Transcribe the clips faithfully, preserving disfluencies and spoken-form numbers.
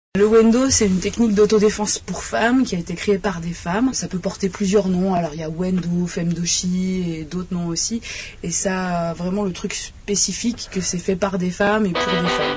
Le Wendo, c'est une technique d'autodéfense pour femmes qui a été créée par des femmes. Ça peut porter plusieurs noms. Alors il y a Wendo, Femdoshi et d'autres noms aussi. Et ça a vraiment le truc spécifique que c'est fait par des femmes et pour des femmes.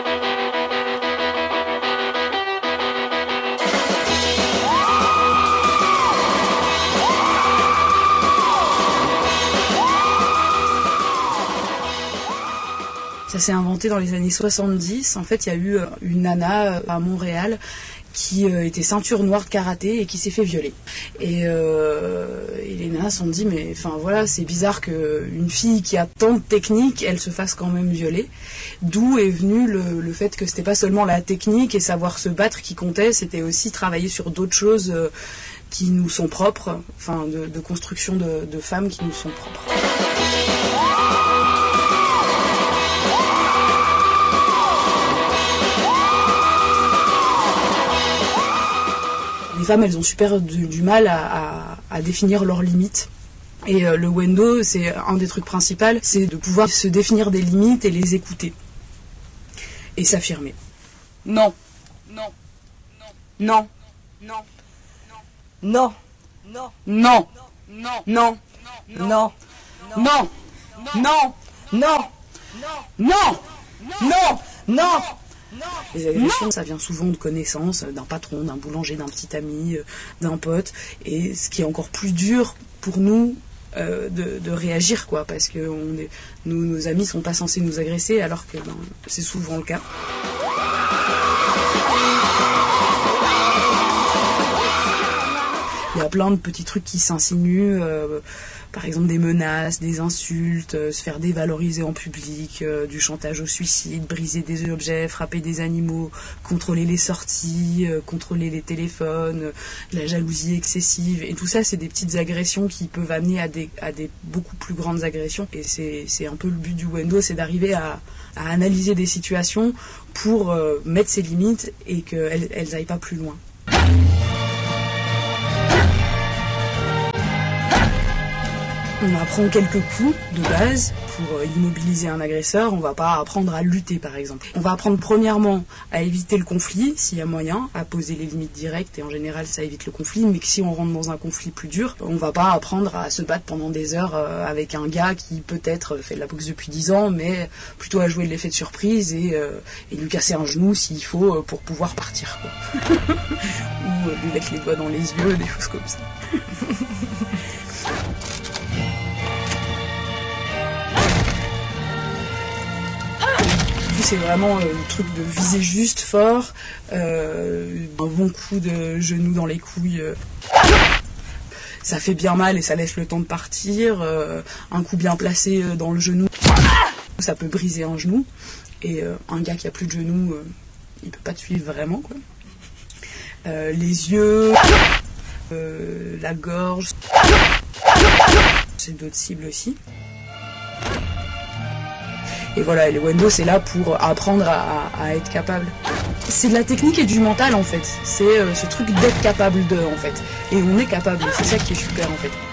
Ça s'est inventé dans les années soixante-dix. En fait, il y a eu une nana à Montréal qui était ceinture noire de karaté et qui s'est fait violer. Et, euh, et les nanas se sont dit, mais enfin voilà, c'est bizarre qu'une fille qui a tant de techniques, elle se fasse quand même violer. D'où est venu le, le fait que c'était pas seulement la technique et savoir se battre qui comptait, c'était aussi travailler sur d'autres choses euh, qui nous sont propres, enfin de, de construction de, de femmes qui nous sont propres. Les femmes, elles ont super du, du mal à, à, à définir leurs limites. Et euh, le Wendo, c'est un des trucs principaux, c'est de pouvoir se définir des limites et les écouter. Et s'affirmer. Non. Non. Non. Non. Non. Non. Non. Non. Non. Non. Non. Non. Non. Non. Non. Non. Les agressions, ça vient souvent de connaissances, d'un patron, d'un boulanger, d'un petit ami, d'un pote. Et ce qui est encore plus dur pour nous euh, de, de réagir, quoi, parce que on est, nous, nos amis sont pas censés nous agresser, alors que ben, c'est souvent le cas. Il y a plein de petits trucs qui s'insinuent, euh, par exemple des menaces, des insultes, euh, se faire dévaloriser en public, euh, du chantage au suicide, briser des objets, frapper des animaux, contrôler les sorties, euh, contrôler les téléphones, euh, la jalousie excessive. Et tout ça, c'est des petites agressions qui peuvent amener à des, à des beaucoup plus grandes agressions. Et c'est, c'est un peu le but du Wendo, c'est d'arriver à, à analyser des situations pour euh, mettre ses limites et qu'elles elles aillent pas plus loin. On apprend quelques coups de base pour immobiliser un agresseur. On va pas apprendre à lutter, par exemple. On va apprendre premièrement à éviter le conflit, s'il y a moyen, à poser les limites directes, et en général ça évite le conflit. Mais que si on rentre dans un conflit plus dur, on va pas apprendre à se battre pendant des heures avec un gars qui peut-être fait de la boxe depuis dix ans, mais plutôt à jouer de l'effet de surprise et, euh, et lui casser un genou s'il faut pour pouvoir partir, quoi. Ou lui mettre les doigts dans les yeux, des choses comme ça. C'est vraiment euh, le truc de viser juste, fort, euh, un bon coup de genou dans les couilles, euh, ça fait bien mal et ça laisse le temps de partir, euh, un coup bien placé euh, dans le genou, ça peut briser un genou, et euh, un gars qui a plus de genoux, euh, il peut pas te suivre vraiment, quoi. Euh, les yeux, euh, la gorge, c'est d'autres cibles aussi. Et voilà, le Wendo, c'est là pour apprendre à, à, à être capable. C'est de la technique et du mental, en fait. C'est euh, ce truc d'être capable de, en fait. Et on est capable, c'est ça qui est super, en fait.